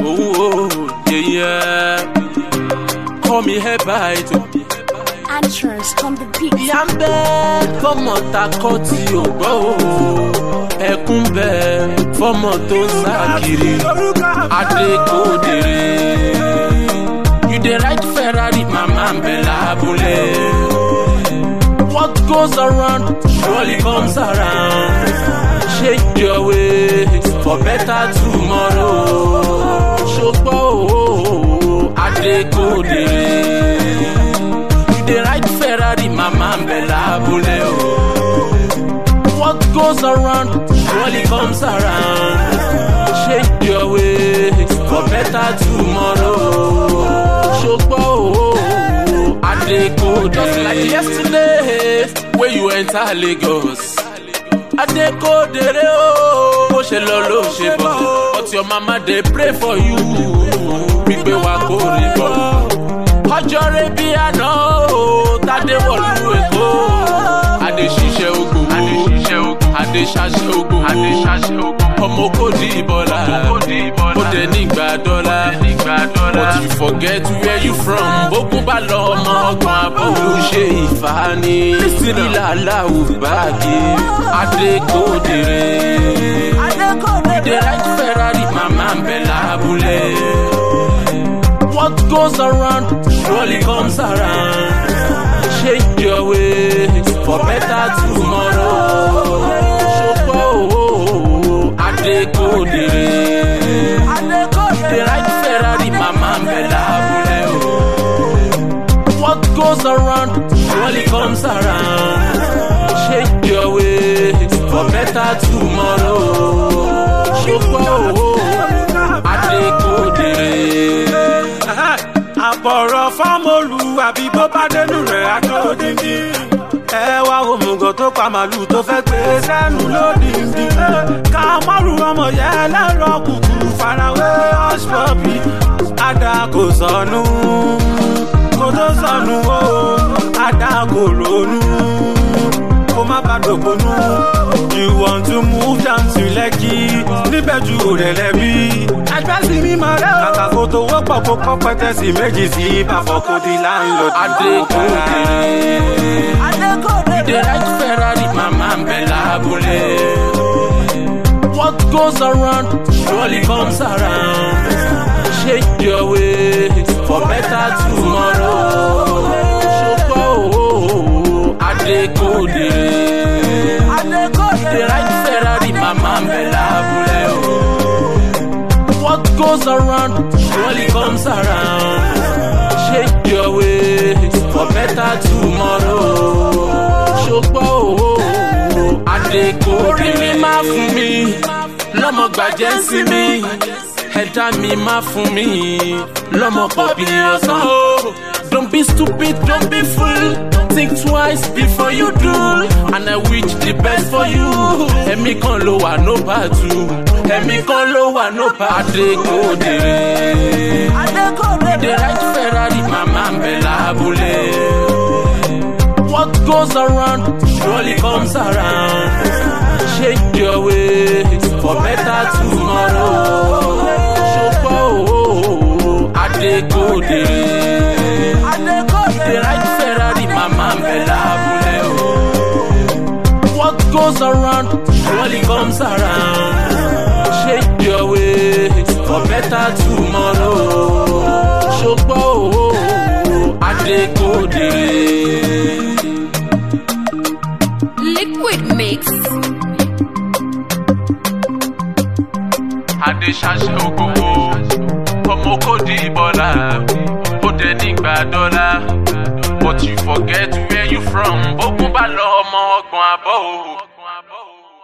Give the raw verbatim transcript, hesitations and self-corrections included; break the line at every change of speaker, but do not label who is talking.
oh, yeah, yeah. Call me head bite.
Entrance from the beat.
Ìyá ń bẹ fọ́mọ takọ tí ò gbọ́ o. Ẹkún bẹ fọ́mọ tó ń sá kiri. Adékòdèrè. You dey ride Ferrari, màmá ń bẹ lábúlé. What goes around surely comes around. Shake your way for better tomorrow. Ṣùgbọ́n o, Adékòdèrè. You dey ride Ferrari, màmá ń bẹ lábúlé o. What goes around surely comes around. Shake your way for better tomorrow. Ṣùgbọ́n o, Adékòdèrè. Just like yesterday, when you enter Lagos. Adékòdèrè o, bó ṣe lọ ló ṣe bọ̀. But your mama dey pray for you. Wípé wà kó rí bọ̀. Ọjọ́ rẹ̀ bí àná o, Tádé wọ̀lú Èkó. Adé ṣiṣẹ́ ogun, Adé ṣiṣẹ́ ogun, Adé ṣaṣẹ́ ogun, Adé ṣaṣẹ́ ogun. Ọmọ kò di ìbọ̀là, ó dẹ̀ nígbà dọ́là. But you forget where you from. Bókun bá lọ ọmọ ọgbọ̀n àbọ̀lù ṣe ìfàní. Lílà aláwù báàgì. Adékòdèrè. You dey ride Ferrari, màmá ń bẹ lábúlé. What goes around surely comes around. Shake your way for better tomorrow. Ṣùgbọ́n o, Adékòdèrè. You dey ride Ferrari, màmá ń bẹ lábúlé o. What goes around surely comes around. Shake your way for better tomorrow. Ṣùgbọ́n o, Adékòdèrè.
Àbọ̀rọ̀ fámọ́lù àbí bó bá dénú rẹ̀ àjòdìndí. Ẹ wá òmùgọ̀ tó pa màlúù tó fẹ́ gbé sẹ́nu lódìndí. Ká mọ́rù ọmọ yẹn lẹ́rọ kùkùrù farawé ọ̀ṣpọ̀bì. Àdá kò sọnù, kò tó sọnù o. Àdá kò ronú, kó má bá dògbónú. You want to move down to Lekki, níbẹ̀ ju òrẹ̀ lẹ́bí. Ẹgbẹ́ sí mi máa rẹ̀ o. Kàkà kó tó wọ́pọ̀ kó kọ́ pẹ́tẹ́ sí méjì sí ìbáfọ́kó di láńlọ́dún.
Adékòdèrè. You dey ride Ferrari, màmá ń bẹ lábúlé. What goes around surely comes around. Shake your way for better tomorrow. Ṣùgbọ́n o, Adékòdèrè. You dey ride Ferrari, màmá ń bẹ lábúlé o. What goes around surely comes around. Shake your way for better tomorrow. Ṣùgbọ́n o, Adékòdèrè. Orí mi máa fún mi, lọ́mọ gbàjẹ́ sí mi. Ẹ̀dá mi máa fún mi, lọ́mọ pọ̀ bí ọ̀sán. Don't be stupid, don't be fool. Think twice before you do. And I wish the best for you. Ẹ̀mí kan ló wà no bàtú. Ẹ̀mí kan ló wà no bàtú. Adékòdèrè. You dey ride Ferrari, màmá ń bẹ lábúlé. What goes around surely comes around. Shake your way for better tomorrow. Ṣùgbọ́n o, Adékòdèrè. You dey ride Ferrari, màmá ń bẹ lábúlé o. What goes around surely comes around. Shake your way for better tomorrow. Ṣùgbọ́n o, Adékòdèrè.
Liquid mix.
Adé ṣaṣẹ́ ògógó, ọmọ kò di ìbọ̀là, ó dẹ̀ nígbà dọ́là. But you forget where you from. Bókun bá lọ ọmọ ọgbọ̀n àbọ̀ o.